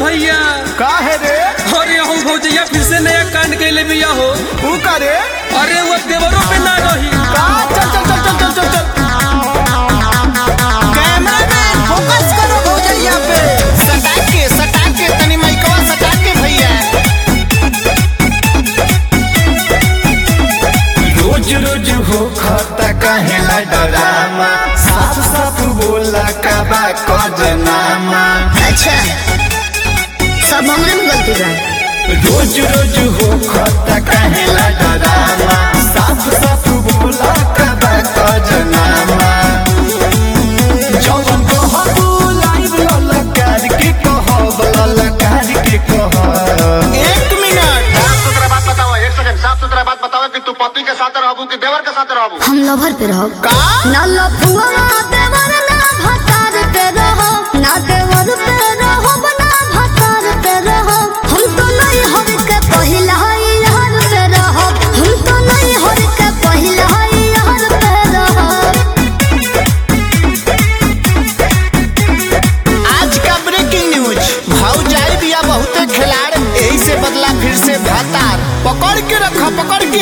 भैया का है रे? अरे हो भौजैया फिर से नया कांड कैले बिया हो। तू का रे? अरे वो देवरों पे ना रही का? चल चल चल चल चल चल कैमरामैन फोकस करो भौजैया पे। सटा के तनी माइकवा सटा के भैया। रोज रोज हो खाता काहे ला डरामा, साफ साफ बोला का बा कजनामा। अच्छा सब हमरे में गलती बा। रोज रोज हो खाता काहे ला डरामा, साफ साफ बोला का बा कजनामा। जवन कहबू लाइव ललकार के कहब, ललकार के कहब। 1 मिनट साफ सुथरा बात बताओ। 1 सेकंड साफ सुथरा बात बताओ कि तू पति के साथ रहबू कि देवर के साथ रहबू? हम लवर पे रहो का? ना लफुआ देवर ना भतार पे रहो, ना देवर पे रहो ना भतार पे रहो। हम तो नहीं हर के पहिला यार पे रहो, हम तो नहीं हर के पहिला यार पे रहो। आज का ब्रेकिंग न्यूज, भौजाई बिया बहुते खिलाड़, यही से बदला फिर से भातार। पकड़ के रखा, पकड़ के।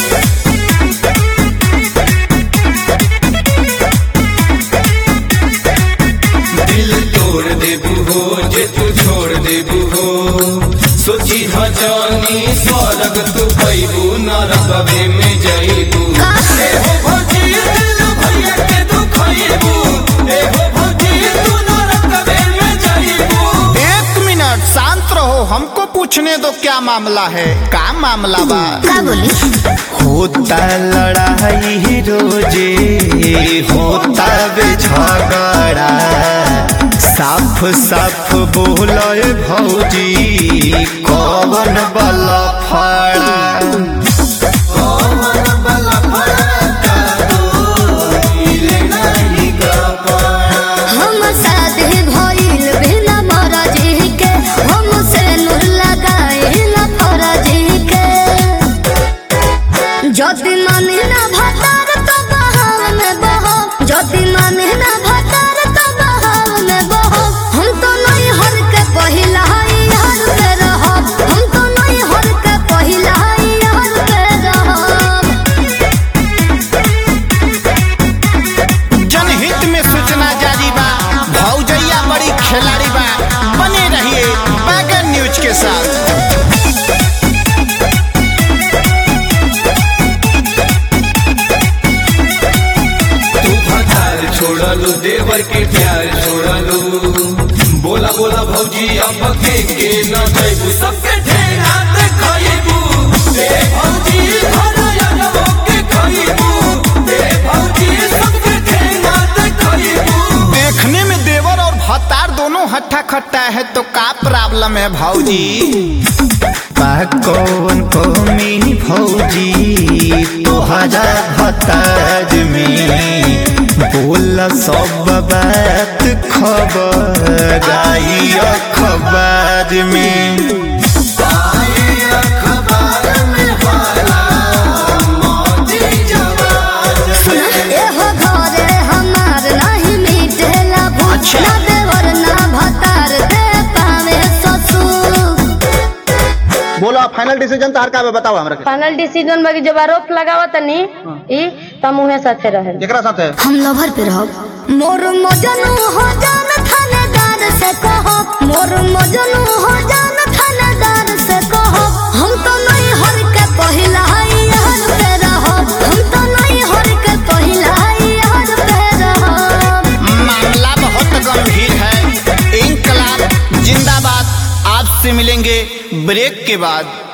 दिल तोड़ देबू हो जे तू छोड़ देबू हो, सोची हजानी स्वर्ग तू पैबू नरकवे में जइबू। ए हो भौजी दिल भैया के तू खइबू, ए हो भौजी तू नरकवे में जइबू। 1 मिनट शांत रहो, हमको पूछने दो क्या मामला है। का मामला बा? का बोली? होता लड़ाई रोजे, होता बे झगड़ा, साफ साफ बोले भौजी कौन बला फड़ा। हम शादी भइल बिना मरजी के, हमसे नूर लगाइल फरजी के। जदि माने ना भतार तो बहाव में बहो, जदि माने ना भतार तो बहाव में बहो। हम तो नहीं हर के पहिला यार पे रहो, हम तो नहीं हर के पहिला यार पे रहो। जनहित में सूचना जारी बा, भौजैया बड़ी खिलाड़ी बा। बने रहिए बैगन न्यूज के साथ। छोड़लू देवर के प्यार छोड़लू, बोला बोला भौजी अब के न जइबू, सबके ठेंगा देखइबू। ए भौजी घर आलो के खइबू, ए भौजी सबके ठेंगा देखइबू। देखने में देवर और भतार दोनों हट्टा खट्टा है तो का प्रॉब्लम है भौजी? कौन कौमी भौजी तोहरा भतार में, बोला सब बात खबर आई अखबार में। एहो घरे हमार नहीं मिटेला भूत, ना देवर ना भतार दे पावे ससुर। बोलो फाइनल डिसीजन तार का बताओ हमरा के। फाइनल डिसीजन बाकी जब आरोप लगावा तनी ई त मुहे साथे रहे। एकरा साथ है हम लवर पे रहो। मोर मजनू हो जान थानेदार से कहो, मोर मजनू हो जान थानेदार से कहो। हम तो नहीं हर के पहिला यार पे रहो, हम तो नहीं हर के पहिला यार पे रहो। मामला बहुत गंभीर है। इंकलाब जिंदाबाद। आपसे मिलेंगे ब्रेक के बाद।